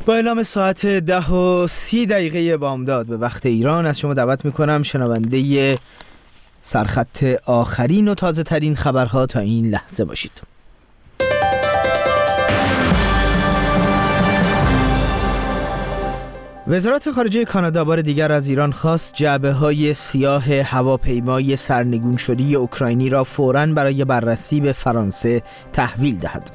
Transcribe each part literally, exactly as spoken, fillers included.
با اعلام ساعت ده و سی دقیقه بامداد به وقت ایران از شما دعوت میکنم شنونده سرخط آخرین و تازه ترین خبرها تا این لحظه باشید. وزارت خارجه کانادا بار دیگر از ایران خواست جعبه‌های سیاه هواپیمای سرنگون شده اوکراینی را فوراً برای بررسی به فرانسه تحویل دهد.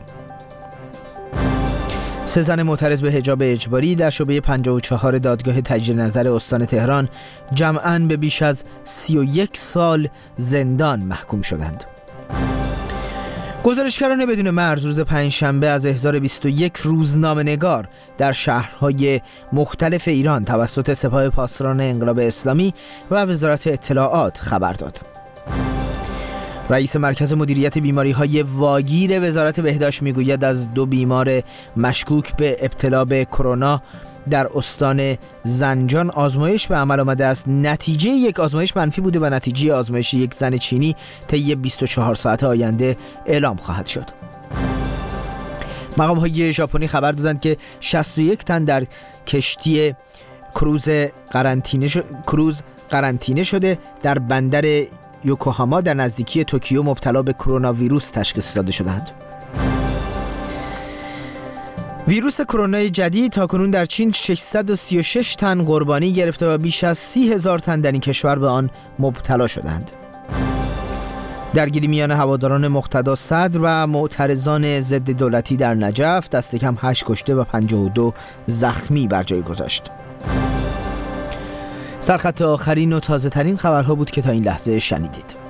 سه زن معترض به حجاب اجباری در شعبه پنجاه و چهار دادگاه تجدید نظر استان تهران جمعاً به بیش از سی و یک سال زندان محکوم شدند. گزارشگران بدون مرز روز پنجشنبه از احضار بیست و یک روزنامه‌نگار در شهرهای مختلف ایران توسط سپاه پاسداران انقلاب اسلامی و وزارت اطلاعات خبر داد. رئیس مرکز مدیریت بیماری‌های واگیر وزارت بهداشت میگوید از دو بیمار مشکوک به ابتلا به کرونا در استان زنجان آزمایش به عمل آمده است. نتیجه یک آزمایش منفی بوده و نتیجه آزمایش یک زن چینی طی بیست و چهار ساعت آینده اعلام خواهد شد. مقام‌های ژاپنی خبر دادند که شصت و یک تن در کشتی کروز قرنطینه ش... کروز قرنطینه شده در بندر یوکوهاما در نزدیکی توکیو مبتلا به کرونا ویروس تشخیص داده شدند. ویروس کرونا جدید تاکنون در چین ششصد و سی و شش تن قربانی گرفته و بیش از سی هزار تن در این کشور به آن مبتلا شدند. درگیری میان هواداران مقتدا صدر و معترضان ضد دولتی در نجف دست کم هشت کشته و پنجاه و دو زخمی بر جای گذاشت. سرخط آخرین و تازه ترین خبرها بود که تا این لحظه شنیدید.